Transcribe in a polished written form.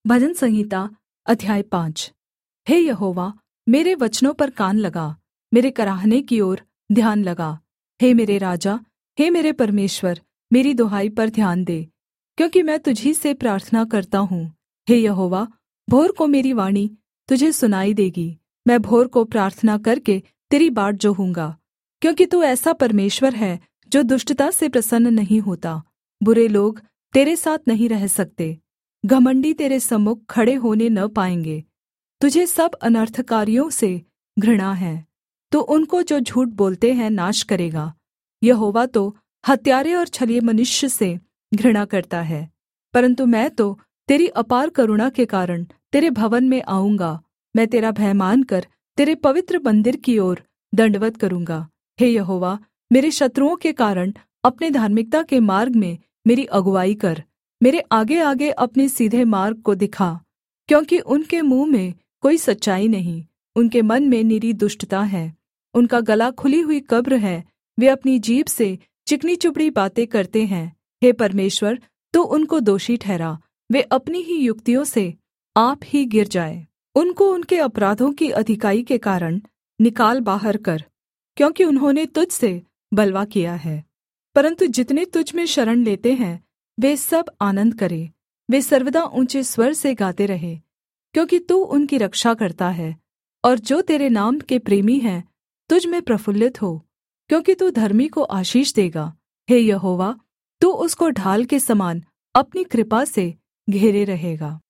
भजन संहिता अध्याय 5। हे यहोवा, मेरे वचनों पर कान लगा, मेरे कराहने की ओर ध्यान लगा। हे मेरे राजा, हे मेरे परमेश्वर, मेरी दुहाई पर ध्यान दे, क्योंकि मैं तुझी से प्रार्थना करता हूँ। हे यहोवा, भोर को मेरी वाणी तुझे सुनाई देगी। मैं भोर को प्रार्थना करके तेरी बाट जोहूँगा, क्योंकि तू ऐसा परमेश्वर है जो दुष्टता से प्रसन्न नहीं होता। बुरे लोग तेरे साथ नहीं रह सकते, घमण्डी तेरे सम्मुख खड़े होने न पाएँगे। तुझे सब अनर्थकारियों से घृणा है, तू उनको जो झूठ बोलते हैं नाश करेगा। यहोवा तो हत्यारे और छलिए मनुष्य से घृणा करता है, परन्तु मैं तो तेरी अपार करुणा के कारण तेरे भवन में आऊँगा। मैं तेरा भय मानकर तेरे पवित्र मन्दिर की ओर दण्डवत् करूँगा। हे यहोवा, मेरे शत्रुओं के कारण अपने धार्मिकता के मार्ग में मेरी अगुआई कर। मेरे आगेआगे अपने सीधे मार्ग को दिखा, क्योंकि उनके मुँह में कोई सच्चाई नहीं, उनके मन में निरी दुष्टता है। उनका गला खुली हुई कब्र है, वे अपनी जीभ से चिकनी चुपड़ी बातें करते हैं। हे परमेश्वर, तू उनको दोषी ठहरा, वे अपनी ही युक्तियों से आप ही गिर जाए। उनको उनके अपराधों की अधिकाई के कारण निकाल बाहर कर, क्योंकि उन्होंने तुझ से बलवा किया है। परन्तु जितने तुझ में शरण लेते हैं वे सब आनन्द करें, वे सर्वदा ऊँचे स्वर से गाते रहे, क्योंकि तू उनकी रक्षा करता है। और जो तेरे नाम के प्रेमी हैं तुझ में प्रफुल्लित हो, क्योंकि तू धर्मी को आशीष देगा। हे यहोवा, तू उसको ढाल के समान अपनी कृपा से घेरे रहेगा।